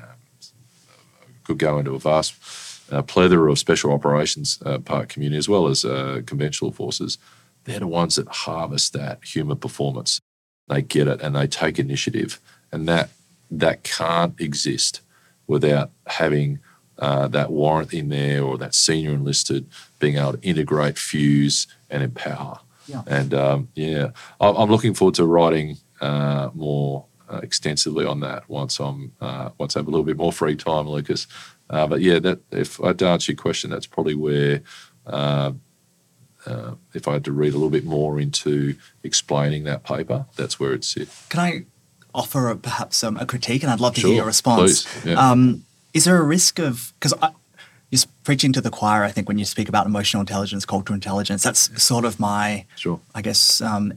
Speaker 2: could go into a vast uh, plethora of special operations uh, part community as well as uh, conventional forces. They're the ones that harvest that human performance. They get it and they take initiative, and that that can't exist without having uh, that warrant in there or that senior enlisted being able to integrate, fuse, and empower.
Speaker 1: Yeah.
Speaker 2: And um, yeah, I'm looking forward to writing uh, more uh, extensively on that once I'm uh, once I have a little bit more free time, Lucas. Uh, but yeah, that if I had to answer your question, that's probably where, uh, uh, if I had to read a little bit more into explaining that paper, that's where it's sit.
Speaker 1: Can I offer a, perhaps um, a critique? And I'd love to
Speaker 2: Sure,
Speaker 1: hear your response.
Speaker 2: please, yeah.
Speaker 1: Um, is there a risk of, because you're preaching to the choir, I think, when you speak about emotional intelligence, cultural intelligence. That's sort of my,
Speaker 2: Sure.
Speaker 1: I guess, um,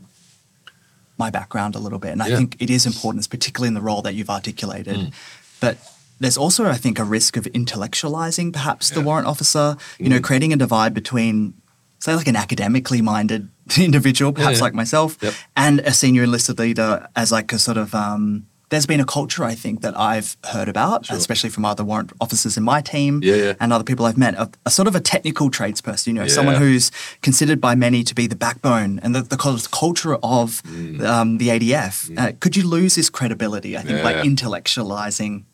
Speaker 1: my background a little bit. And I
Speaker 2: Yeah.
Speaker 1: think it is important, particularly in the role that you've articulated.
Speaker 2: Mm.
Speaker 1: But there's also, I think, a risk of intellectualizing perhaps the
Speaker 2: Yeah.
Speaker 1: warrant officer, you know,
Speaker 2: Mm.
Speaker 1: creating a divide between, say, like an academically minded individual, perhaps
Speaker 2: yeah.
Speaker 1: like myself,
Speaker 2: Yep.
Speaker 1: and a senior enlisted leader as like a sort of, um, there's been a culture, I think, that I've heard about,
Speaker 2: Sure.
Speaker 1: especially from other warrant officers in my team
Speaker 2: Yeah, yeah.
Speaker 1: and other people I've met, a, a sort of a technical tradesperson, you know,
Speaker 2: Yeah.
Speaker 1: someone who's considered by many to be the backbone and the, the culture of
Speaker 2: Mm.
Speaker 1: um, the A D F. Uh, could you lose this credibility, I think, by
Speaker 2: Yeah.
Speaker 1: intellectualizing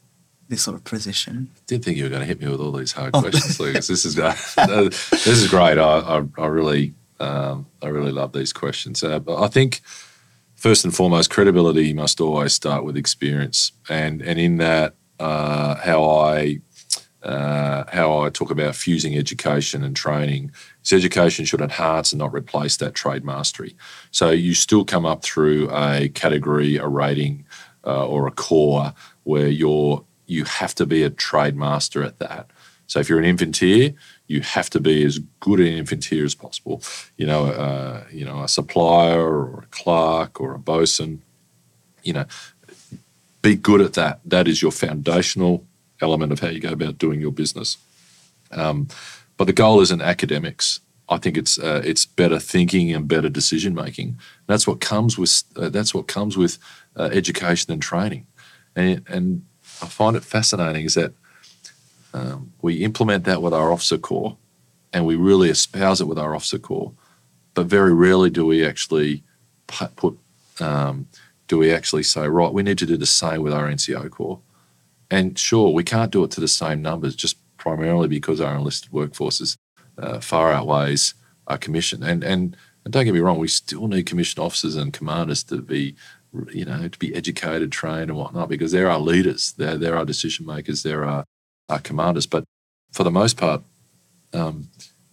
Speaker 1: this sort of position?
Speaker 2: Didn't think you were going to hit me with all these hard oh. questions, Lucas. This is uh, this is great. I I, I really um, I really love these questions. Uh, but I think first and foremost, credibility must always start with experience, and and in that, uh, how I uh, how I talk about fusing education and training. So education should enhance and not replace that trade mastery. So you still come up through a category, a rating, uh, or a core where you're you have to be a trade master at that. So if you're an infanteer, you have to be as good an infanteer as possible. You know, uh, you know, a supplier or a clerk or a bosun. You know, be good at that. That is your foundational element of how you go about doing your business. Um, but the goal isn't academics. I think it's uh, it's better thinking and better decision making. That's what comes with uh, that's what comes with uh, education and training. And and I find it fascinating is that um, we implement that with our officer corps, and we really espouse it with our officer corps. But very rarely do we actually put um, do we actually say, right, we need to do the same with our N C O corps. And sure, we can't do it to the same numbers, just primarily because our enlisted workforce is uh, far outweighs our commission. And, and and don't get me wrong, we still need commissioned officers and commanders to be, you know, to be educated, trained, and whatnot, because they're our leaders, they're they're our decision makers, they're our, our commanders. But for the most part, um,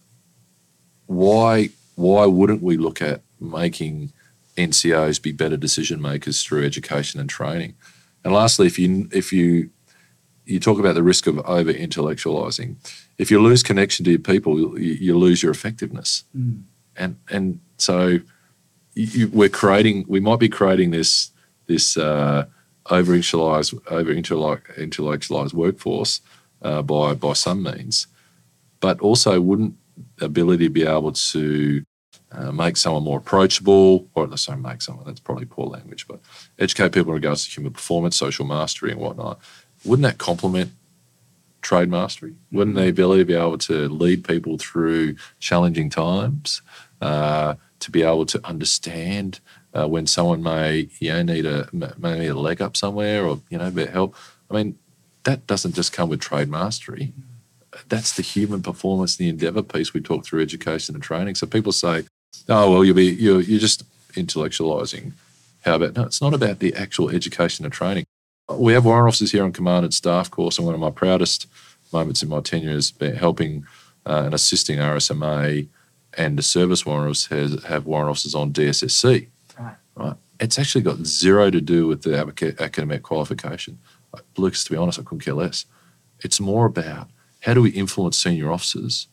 Speaker 2: why why wouldn't we look at making N C Os be better decision makers through education and training? And lastly, if you if you you talk about the risk of over intellectualizing, if you lose connection to your people, you, you lose your effectiveness. Mm. And and so you, you, we're creating, we might be creating this this uh, over intellectualized over intellectualized workforce uh, by by some means, but also wouldn't the ability to be able to Uh, make someone more approachable, or let's say make someone, that's probably poor language, but educate people in regards to human performance, social mastery and whatnot. Wouldn't that complement trade mastery? Wouldn't the ability to be able to lead people through challenging times, uh, to be able to understand uh, when someone may, you know, need a, may need a leg up somewhere or, you know, a bit of help? I mean, that doesn't just come with trade mastery. That's the human performance, the endeavour piece we talk through education and training. So people say, oh, well, you'll be, you're, you're just intellectualising. How about, no, it's not about the actual education and training. We have warrant officers here on command and staff course, and one of my proudest moments in my tenure has been helping uh, and assisting R S M A and the service warrant officers has, have warrant officers on D S S C. Right. Right. It's actually got zero to do with the academic qualification. Like, Lucas, to be honest, I couldn't care less. It's more about how do we influence senior officers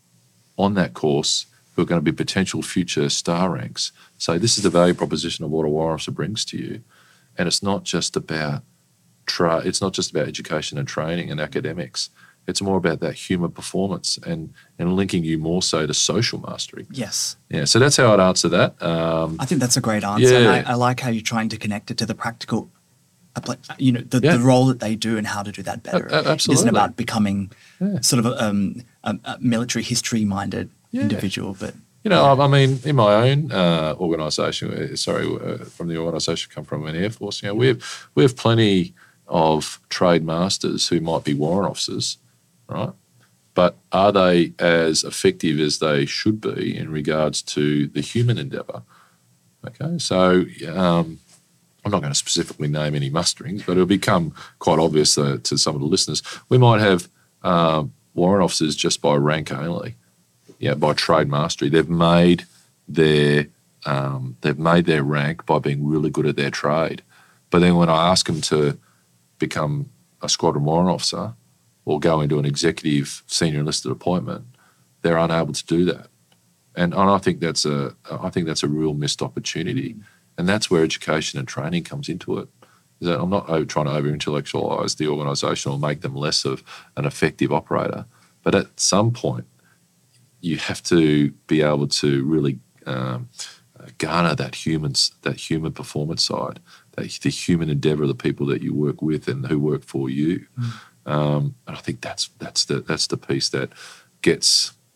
Speaker 2: on that course who are going to be potential future star ranks. So this is the value proposition of what a warrant officer brings to you. And it's not just about tra- it's not just about education and training and academics. It's more about that human performance and, and linking you more so to social mastery.
Speaker 1: Yes.
Speaker 2: Yeah, so that's how I'd answer that. Um,
Speaker 1: I think that's a great answer.
Speaker 2: Yeah.
Speaker 1: And I, I like how you're trying to connect it to the practical, you know, the,
Speaker 2: yeah.
Speaker 1: the role that they do and how to do that better.
Speaker 2: A- absolutely.
Speaker 1: It isn't about becoming
Speaker 2: yeah.
Speaker 1: sort of a, um, a, a military history-minded yeah. individual, but...
Speaker 2: You know, I, I mean, in my own uh, organisation, sorry, uh, from the organisation I come from, an Air Force, you know, we have, we have plenty of trade masters who might be warrant officers, right? But are they as effective as they should be in regards to the human endeavour? Okay, so um, I'm not going to specifically name any musterings, but it'll become quite obvious uh, to some of the listeners. We might have um, warrant officers just by rank only. Yeah, by trade mastery, they've made their um, they've made their rank by being really good at their trade. But then when I ask them to become a squadron warrant officer or go into an executive senior enlisted appointment, they're unable to do that. And, and I think that's a I think that's a real missed opportunity, and that's where education and training comes into it. Is that I'm not over, trying to over intellectualise the organisation or make them less of an effective operator, but at some point, you have to be able to really um, garner that humans, that human performance side, that the human endeavour of the people that you work with and who work for you. Mm. Um, and I think that's that's the that's the piece that gets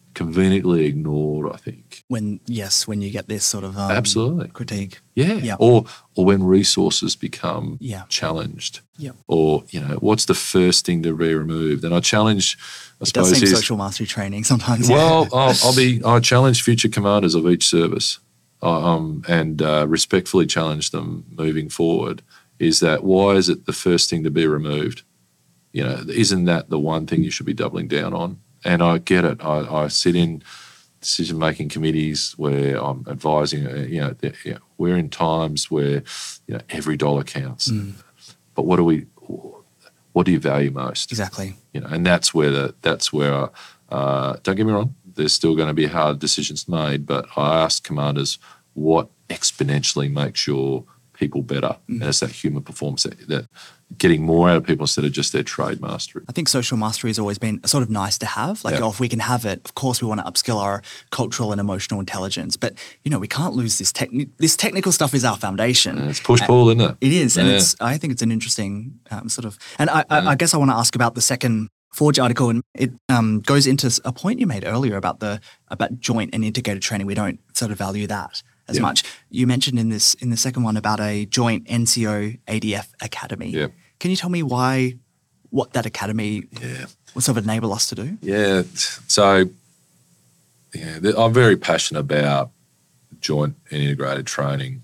Speaker 2: conveniently ignored, I think.
Speaker 1: When, yes, when you get this sort of um,
Speaker 2: Absolutely.
Speaker 1: critique.
Speaker 2: Yeah.
Speaker 1: Yeah.
Speaker 2: Or or when resources become
Speaker 1: Yeah.
Speaker 2: challenged.
Speaker 1: Yeah.
Speaker 2: Or, you know, what's the first thing to be removed? And I challenge, I
Speaker 1: It
Speaker 2: suppose,
Speaker 1: does seem
Speaker 2: is,
Speaker 1: social mastery training sometimes. yeah.
Speaker 2: well, I'll, I'll be, I challenge future commanders of each service uh, um, and uh, respectfully challenge them moving forward, is that why is it the first thing to be removed? You know, isn't that the one thing you should be doubling down on? And I get it. I, I sit in decision-making committees where I'm advising, uh, you know, the, you know, we're in times where, you know, every dollar counts.
Speaker 1: Mm.
Speaker 2: But what do we, what do you value most?
Speaker 1: Exactly.
Speaker 2: You know, and that's where the, that's where, uh, don't get me wrong, there's still going to be hard decisions made, but I ask commanders what exponentially makes your people better. Mm. And it's that human performance, that, that getting more out of people instead of just their trade mastery.
Speaker 1: I think social mastery has always been sort of nice to have. Like,
Speaker 2: Yeah.
Speaker 1: oh, if we can have it, of course we want to upskill our cultural and emotional intelligence. But, you know, we can't lose this techni- This technical stuff is our foundation.
Speaker 2: And it's push-pull, isn't it?
Speaker 1: It is. And
Speaker 2: Yeah.
Speaker 1: it's. I think it's an interesting um, sort of... And I, I, I guess I want to ask about the second Forge article, and it um, goes into a point you made earlier about the about joint and integrated training. We don't sort of value that as
Speaker 2: Yeah.
Speaker 1: much. You mentioned in this in the second one about a joint N C O A D F academy.
Speaker 2: Yeah.
Speaker 1: Can you tell me why, what that academy
Speaker 2: Yeah.
Speaker 1: would sort of enable us to do?
Speaker 2: Yeah. So, yeah, th- I'm very passionate about joint and integrated training.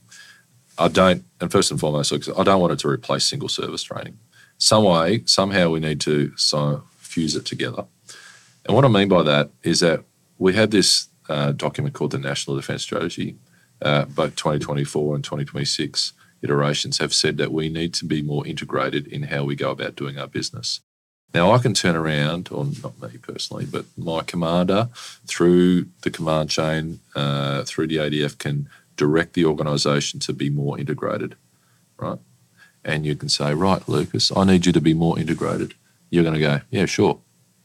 Speaker 2: I don't, and first and foremost, look, I don't want it to replace single service training. Some way, somehow we need to so, fuse it together. And what I mean by that is that we have this uh, document called the National Defence Strategy. Uh, both twenty twenty-four and twenty twenty-six iterations have said that we need to be more integrated in how we go about doing our business. Now, I can turn around, or not me personally, but my commander through the command chain, uh, through the A D F, can direct the organisation to be more integrated, right? And you can say, right, Lucas, I need you to be more integrated. You're going to go, yeah, sure.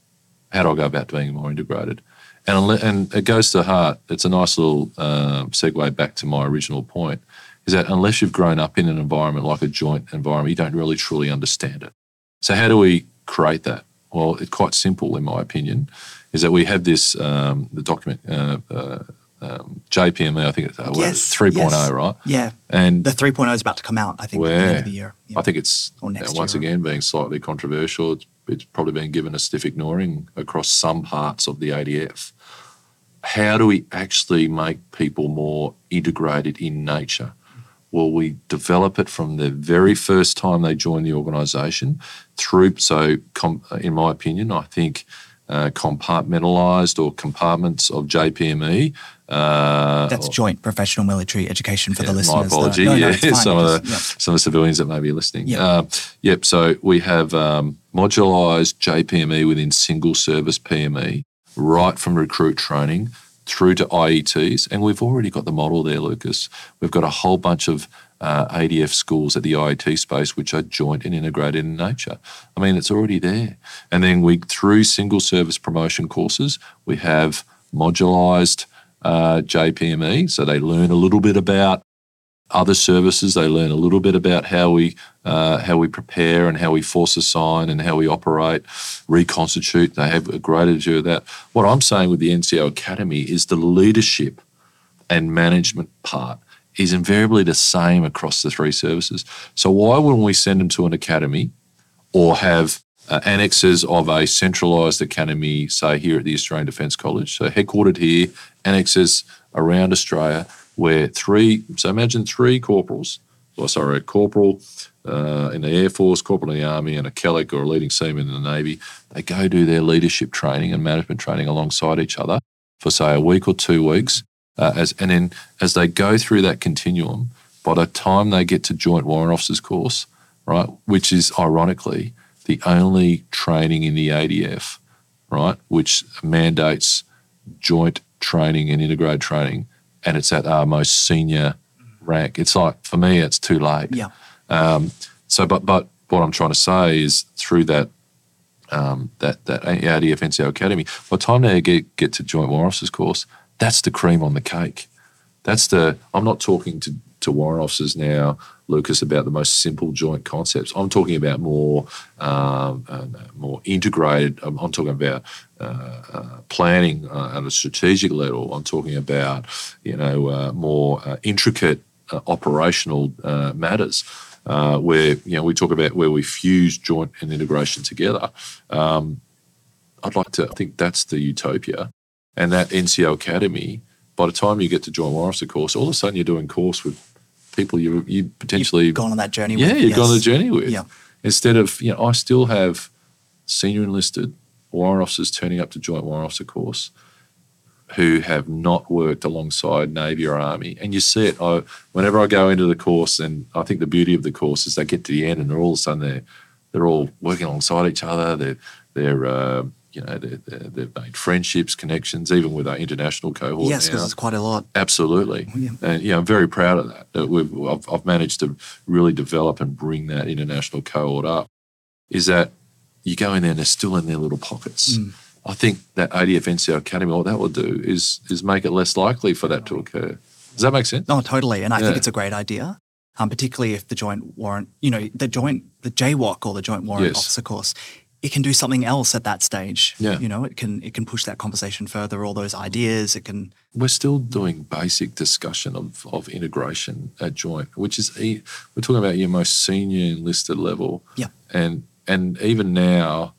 Speaker 2: How do I go about being more integrated? And, unle- and it goes to the heart. It's a nice little uh, segue back to my original point, is that unless you've grown up in an environment like a joint environment, you don't really truly understand it. So how do we create that? Well, it's quite simple, in my opinion, is that we have this, um, the document, uh, uh, um, J P M E, I think it's uh,
Speaker 1: Yes,
Speaker 2: three point oh,
Speaker 1: yes.
Speaker 2: right?
Speaker 1: Yeah.
Speaker 2: And
Speaker 1: The three point oh is about to come out, I think, at the end of the year. Yeah.
Speaker 2: I think it's,
Speaker 1: Or next
Speaker 2: uh, once
Speaker 1: year.
Speaker 2: again, being slightly controversial, it's, it's probably been given a stiff ignoring across some parts of the A D F. How do we actually make people more integrated in nature? Well, we develop it from the very first time they join the organisation through, so com, in my opinion, I think uh, compartmentalised or compartments of J P M E. Uh,
Speaker 1: That's
Speaker 2: or,
Speaker 1: joint professional military education for
Speaker 2: yeah,
Speaker 1: the listeners.
Speaker 2: My apology.
Speaker 1: No, no,
Speaker 2: yeah,
Speaker 1: it's fine.
Speaker 2: some of the
Speaker 1: Just- yeah.
Speaker 2: some of the civilians that may be listening.
Speaker 1: Yeah.
Speaker 2: Uh, yep. So we have um, modularised J P M E within single service P M E, right from recruit training through to I E Ts, and we've already got the model there, Lucas. We've got a whole bunch of uh, A D F schools at the I E T space which are joint and integrated in nature. I mean, it's already there. And then we, through single service promotion courses, we have modularised uh, J P M E, so they learn a little bit about other services. They learn a little bit about how we uh, how we prepare and how we force assign and how we operate, reconstitute. They have a greater view of that. What I'm saying with the N C O Academy is the leadership and management part is invariably the same across the three services. So why wouldn't we send them to an academy or have uh, annexes of a centralised academy, say here at the Australian Defence College, so headquartered here, annexes around Australia, where three, so imagine three corporals, or sorry, a corporal uh, in the Air Force, corporal in the Army, and a C E L E C or a leading seaman in the Navy, they go do their leadership training and management training alongside each other for, say, a week or two weeks. Uh, as And then as they go through that continuum, by the time they get to Joint Warrant Officers course, right, which is ironically the only training in the A D F, right, which mandates joint training and integrated training, and it's at our most senior rank. It's like, for me, it's too late.
Speaker 1: Yeah.
Speaker 2: Um, so, but but what I'm trying to say is through that um, that that A D F N C O Academy, by the time they get get to Joint Warrant Officers course, that's the cream on the cake. That's the. I'm not talking to to warrant officers now, Lucas, about the most simple joint concepts. I'm talking about more um, uh, more integrated. I'm, I'm talking about uh, uh, planning uh, at a strategic level. I'm talking about you know uh, more uh, intricate uh, operational uh, matters. Uh, where you know we talk about where we fuse joint and integration together. Um, I'd like to I think that's the utopia, and that N C O Academy. By the time you get to joint warrant officer course, all of a sudden you're doing course with people you you potentially
Speaker 1: you've gone on that journey.
Speaker 2: Yeah,
Speaker 1: with,
Speaker 2: you've
Speaker 1: yes.
Speaker 2: gone on the journey with.
Speaker 1: Yeah.
Speaker 2: Instead of you know, I still have senior enlisted warrant officers turning up to joint warrant officer course who have not worked alongside Navy or Army. And you see it. I, whenever I go into the course, and I think the beauty of the course is they get to the end and they're all of a sudden they're, they're all working alongside each other. They're, they're uh, you know, they're, they're, they've made friendships, connections, even with our international cohort
Speaker 1: Yes,
Speaker 2: now.
Speaker 1: because it's quite a lot.
Speaker 2: Absolutely.
Speaker 1: Yeah.
Speaker 2: And, yeah, I'm very proud of that. that we've, I've, I've managed to really develop and bring that international cohort up, is that you go in there and they're still in their little pockets.
Speaker 1: Mm.
Speaker 2: I think that A D F N C O Academy, what that will do is is make it less likely for that to occur. Does that make sense?
Speaker 1: No, totally. And I
Speaker 2: Yeah.
Speaker 1: think it's a great idea, um, particularly if the joint warrant, you know, the joint, the J W O C or the joint warrant
Speaker 2: Yes.
Speaker 1: officer course, it can do something else at that stage.
Speaker 2: Yeah.
Speaker 1: You know, it can it can push that conversation further, all those ideas. It can.
Speaker 2: We're still doing basic discussion of, of integration at joint, which is, e- we're talking about your most senior enlisted level.
Speaker 1: Yeah.
Speaker 2: And, and even now,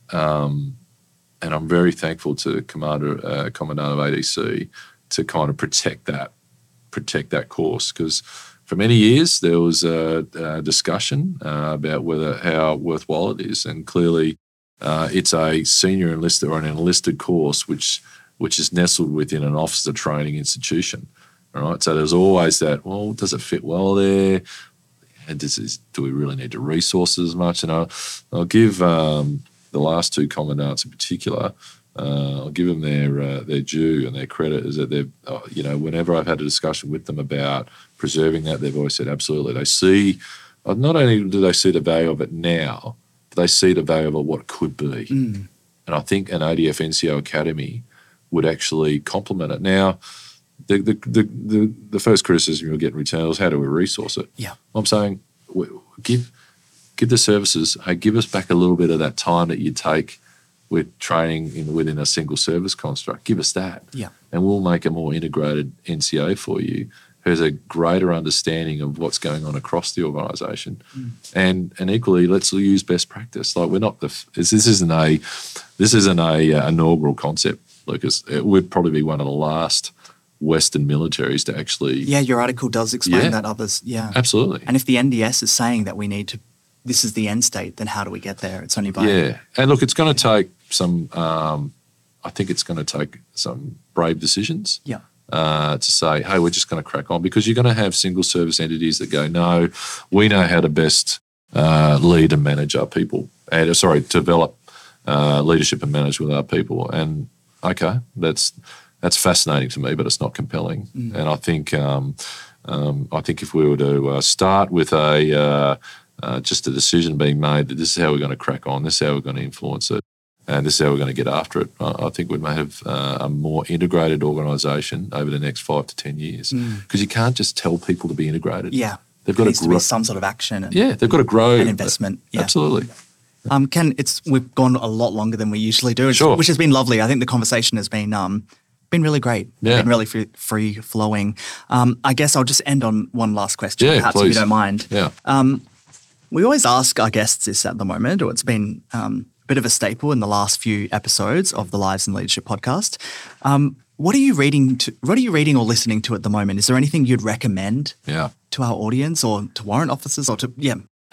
Speaker 2: um, and I'm very thankful to Commander, uh, Commandant of A D C to kind of protect that, protect that course, because for many years there was a, a discussion uh, about whether how worthwhile it is, and clearly uh, it's a senior enlisted or an enlisted course which which is nestled within an officer training institution. All right, so there's always that. Well, does it fit well there? And does this, do we really need to resource it as much? And I'll, I'll give. Um, the last two commandants in particular, uh, I'll give them their uh, their due and their credit, is that they've, uh, you know, whenever I've had a discussion with them about preserving that, they've always said absolutely. They see, uh, not only do they see the value of it now, but they see the value of what it could be.
Speaker 1: Mm.
Speaker 2: And I think an A D F N C O Academy would actually complement it. Now, the the the, the, the first criticism you'll get in return is how do we resource it?
Speaker 1: Yeah.
Speaker 2: I'm saying give give the services, hey, give us back a little bit of that time that you take with training in, within a single service construct. Give us that.
Speaker 1: Yeah.
Speaker 2: And we'll make a more integrated N C O for you who has a greater understanding of what's going on across the organisation. Mm. And and equally, let's use best practice. Like we're not the, this, this isn't a, this isn't a uh, inaugural concept, Lucas. It would probably be one of the last Western militaries to actually.
Speaker 1: Yeah, your article does explain
Speaker 2: Yeah.
Speaker 1: that others, yeah.
Speaker 2: Absolutely.
Speaker 1: And if the N D S is saying that we need to, this is the end state, then how do we get there? It's only by.
Speaker 2: Yeah. And look, it's going to take some, um, I think it's going to take some brave decisions.
Speaker 1: Yeah.
Speaker 2: Uh, to say, hey, we're just going to crack on, because you're going to have single service entities that go, no, we know how to best uh, lead and manage our people, and uh, sorry, develop uh, leadership and manage with our people. And okay, that's that's fascinating to me, but it's not compelling. Mm. And I think um, um, I think if we were to uh, start with a uh, uh, just a decision being made that this is how we're going to crack on, this is how we're going to influence it, and this is how we're going to get after it, I think we may have uh, a more integrated organisation over the next five to ten years. Because mm. you can't just tell people to be integrated.
Speaker 1: Yeah.
Speaker 2: They've
Speaker 1: there
Speaker 2: got
Speaker 1: needs
Speaker 2: to
Speaker 1: to
Speaker 2: grow.
Speaker 1: be some sort of action. And,
Speaker 2: yeah, they've got to grow.
Speaker 1: And investment. Yeah.
Speaker 2: Absolutely.
Speaker 1: Um, Ken, it's we've gone a lot longer than we usually do,
Speaker 2: sure.
Speaker 1: which has been lovely. I think the conversation has been um, been really great.
Speaker 2: Yeah.
Speaker 1: Been really free, free flowing. Um, I guess I'll just end on one last question,
Speaker 2: yeah,
Speaker 1: perhaps,
Speaker 2: please.
Speaker 1: if you don't mind.
Speaker 2: Yeah.
Speaker 1: Um, we always ask our guests this at the moment, or it's been um, a bit of a staple in the last few episodes of the Lives in Leadership podcast. Um, what are you reading to, what are you reading or listening to at the moment? Is there anything you'd recommend
Speaker 2: yeah.
Speaker 1: to our audience or to warrant officers or to, yeah.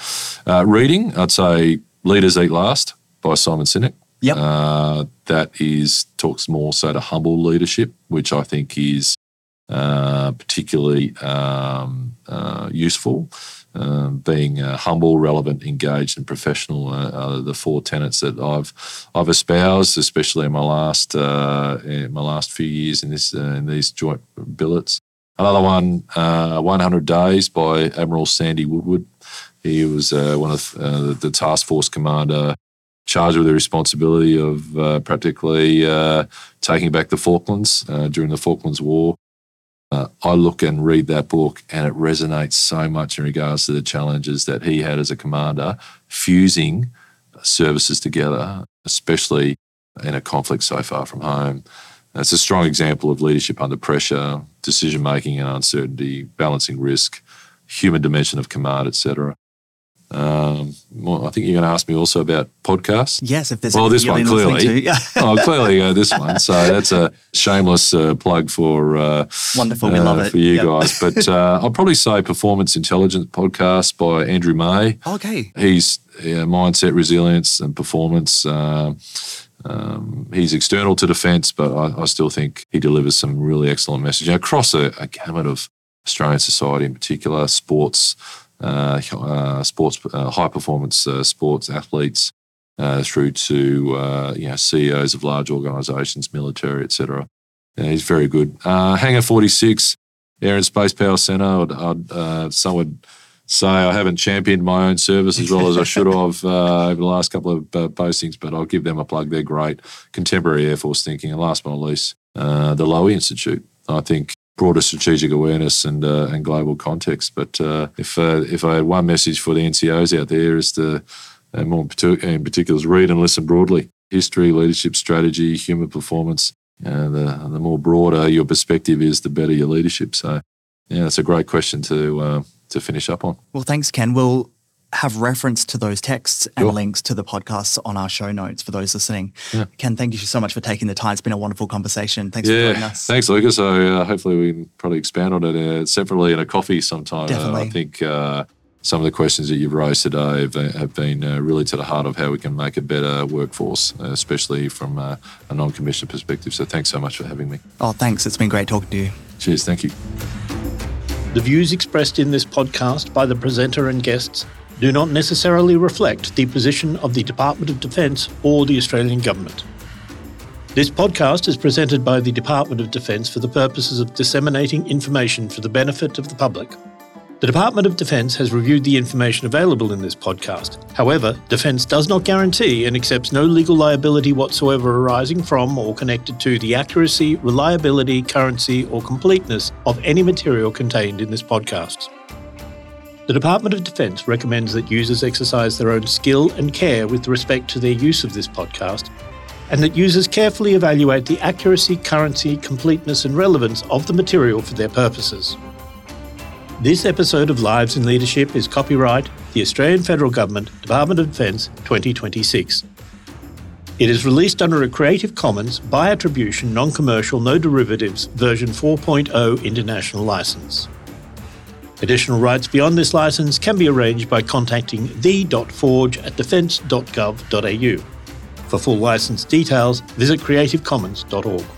Speaker 2: Uh, reading, I'd say Leaders Eat Last by Simon Sinek.
Speaker 1: Yep.
Speaker 2: Uh, that is, talks more so to humble leadership, which I think is uh, particularly um, uh, useful. Um, being uh, humble, relevant, engaged, and professional uh, are the four tenets that I've I've espoused, especially in my last uh, in my last few years in this uh, in these joint billets. Another one, uh, one hundred Days by Admiral Sandy Woodward. He was uh, one of uh, the task force commander charged with the responsibility of uh, practically uh, taking back the Falklands uh, during the Falklands War. Uh, I look and read that book and it resonates so much in regards to the challenges that he had as a commander, fusing services together, especially in a conflict so far from home. It's a strong example of leadership under pressure, decision-making and uncertainty, balancing risk, human dimension of command, et cetera. Um, well, I think you're going to ask me also about podcasts.
Speaker 1: Yes, if there's
Speaker 2: well, this one clearly.
Speaker 1: Yeah.
Speaker 2: oh, clearly uh, this one. So that's a shameless uh, plug for uh,
Speaker 1: wonderful. We
Speaker 2: uh,
Speaker 1: love it
Speaker 2: for you
Speaker 1: yep.
Speaker 2: guys. But uh, I'll probably say Performance Intelligence podcast by Andrew May.
Speaker 1: Okay,
Speaker 2: he's uh, mindset, resilience, and performance. Uh, um, he's external to defence, but I, I still think he delivers some really excellent messaging across a, a gamut of Australian society, in particular sports. Uh, uh, sports, uh, high performance uh, sports athletes, uh, through to uh, you know C E Os of large organisations, military, et cetera. Yeah, he's very good. Uh, Hangar forty-six, Air and Space Power Centre. I'd, I'd, uh, some would say I haven't championed my own service as well as I should have uh, over the last couple of uh, postings, but I'll give them a plug. They're great. Contemporary Air Force thinking, and last but not least, uh, the Lowy Institute. I think broader strategic awareness and uh, and global context. But uh, if uh, if I had one message for the N C Os out there is to, and more in particular, is read and listen broadly. History, leadership, strategy, human performance. Uh, the the more broader your perspective is, the better your leadership. So, yeah, that's a great question to uh, to finish up on.
Speaker 1: Well, thanks, Ken. We'll have reference to those texts and
Speaker 2: sure.
Speaker 1: links to the podcasts on our show notes for those listening.
Speaker 2: Yeah.
Speaker 1: Ken, thank you so much for taking the time. It's been a wonderful conversation. Thanks
Speaker 2: yeah,
Speaker 1: for joining us.
Speaker 2: Thanks, Lucas. So uh, hopefully we can probably expand on it uh, separately in a coffee sometime.
Speaker 1: Definitely.
Speaker 2: Uh, I think uh, some of the questions that you've raised today have, have been uh, really to the heart of how we can make a better workforce, uh, especially from uh, a non-commissioned perspective. So thanks so much for having me.
Speaker 1: Oh, thanks. It's been great talking to you.
Speaker 2: Cheers. Thank you.
Speaker 3: The views expressed in this podcast by the presenter and guests do not necessarily reflect the position of the Department of Defence or the Australian Government. This podcast is presented by the Department of Defence for the purposes of disseminating information for the benefit of the public. The Department of Defence has reviewed the information available in this podcast. However, Defence does not guarantee and accepts no legal liability whatsoever arising from or connected to the accuracy, reliability, currency, or completeness of any material contained in this podcast. The Department of Defence recommends that users exercise their own skill and care with respect to their use of this podcast, and that users carefully evaluate the accuracy, currency, completeness, and relevance of the material for their purposes. This episode of Lives in Leadership is copyright the Australian Federal Government, Department of Defence, twenty twenty-six. It is released under a Creative Commons by attribution, non-commercial, no derivatives, version four point oh international licence. Additional rights beyond this licence can be arranged by contacting the dot forge at defence dot gov dot a u. For full licence details, visit creative commons dot org.